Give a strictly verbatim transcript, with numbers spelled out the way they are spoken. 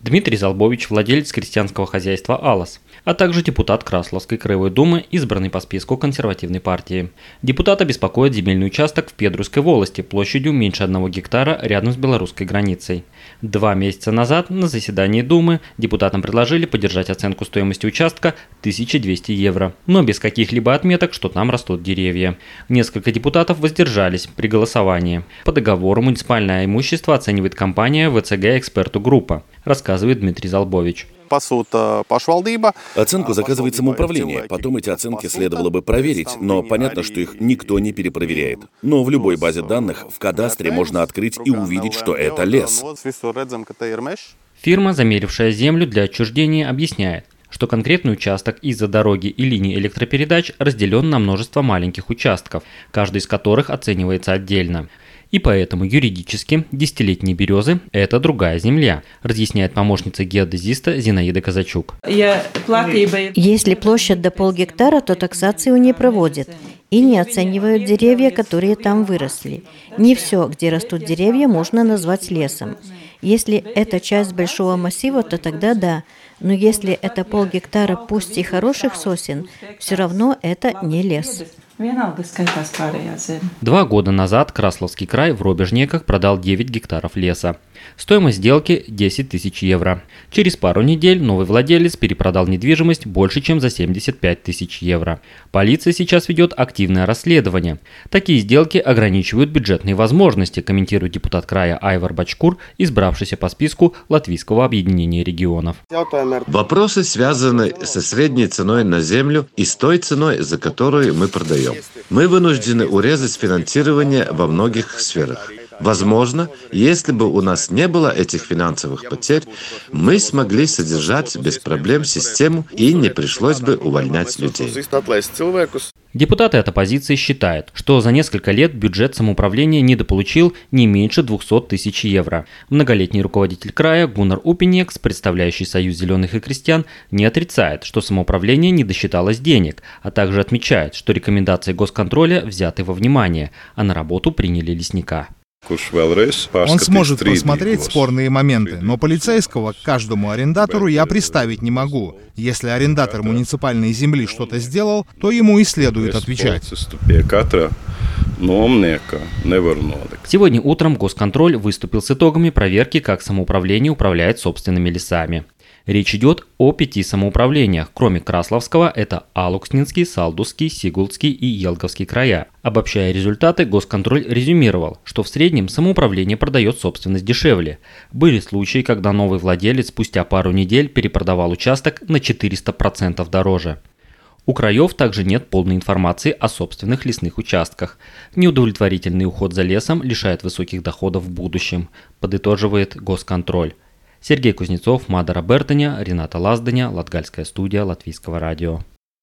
Дмитрий Залбович, владелец крестьянского хозяйства «Алос», а также депутат Красловской краевой думы, избранный по списку консервативной партии. Депутата беспокоит земельный участок в Педрусской волости площадью меньше одного гектара рядом с белорусской границей. Два месяца назад на заседании Думы депутатам предложили поддержать оценку стоимости участка тысяча двести евро, но без каких-либо отметок, что там растут деревья. Несколько депутатов воздержались при голосовании. По договору муниципальное имущество оценивает компания вэ цэ гэ «Эксперту Группа», рассказывает Дмитрий Залбович. Оценку заказывает самоуправление, потом эти оценки следовало бы проверить, но понятно, что их никто не перепроверяет. Но в любой базе данных в кадастре можно открыть и увидеть, что это лес. Фирма, замерившая землю для отчуждения, объясняет, что конкретный участок из-за дороги и линии электропередач разделен на множество маленьких участков, каждый из которых оценивается отдельно. И поэтому юридически десятилетние березы – это другая земля, разъясняет помощница геодезиста Зинаида Казачук. Если площадь до полгектара, то таксацию не проводят и не оценивают деревья, которые там выросли. Не все, где растут деревья, можно назвать лесом. Если это часть большого массива, то тогда да. Но если это полгектара, пусть и хороших сосен, все равно это не лес. Два года назад Красловский край в Робежнеках продал девять гектаров леса. Стоимость сделки – десять тысяч евро. Через пару недель новый владелец перепродал недвижимость больше, чем за семьдесят пять тысяч евро. Полиция сейчас ведет активное расследование. Такие сделки ограничивают бюджетные возможности, комментирует депутат края Айвар Бачкур, избравшийся по списку Латвийского объединения регионов. Вопросы связаны со средней ценой на землю и с той ценой, за которую мы продаем. Мы вынуждены урезать финансирование во многих сферах. Возможно, если бы у нас не было этих финансовых потерь, мы смогли содержать без проблем систему и не пришлось бы увольнять людей. Депутаты от оппозиции считают, что за несколько лет бюджет самоуправления недополучил не меньше двухсот тысяч евро. Многолетний руководитель края Гуннар Упинекс, представляющий Союз зеленых и крестьян, не отрицает, что самоуправление не досчиталось денег, а также отмечает, что рекомендации госконтроля взяты во внимание, а на работу приняли лесника. Он сможет просмотреть спорные моменты, но полицейского к каждому арендатору я приставить не могу. Если арендатор муниципальной земли что-то сделал, то ему и следует отвечать. Сегодня утром госконтроль выступил с итогами проверки, как самоуправление управляет собственными лесами. Речь идет о пяти самоуправлениях, кроме Красловского – это Алукснинский, Салдусский, Сигулдский и Елговский края. Обобщая результаты, госконтроль резюмировал, что в среднем самоуправление продает собственность дешевле. Были случаи, когда новый владелец спустя пару недель перепродавал участок на четыреста процентов дороже. У краев также нет полной информации о собственных лесных участках. Неудовлетворительный уход за лесом лишает высоких доходов в будущем, подытоживает госконтроль. Сергей Кузнецов, Мадара Бертаня, Рената Лазданя, Латгальская студия Латвийского радио.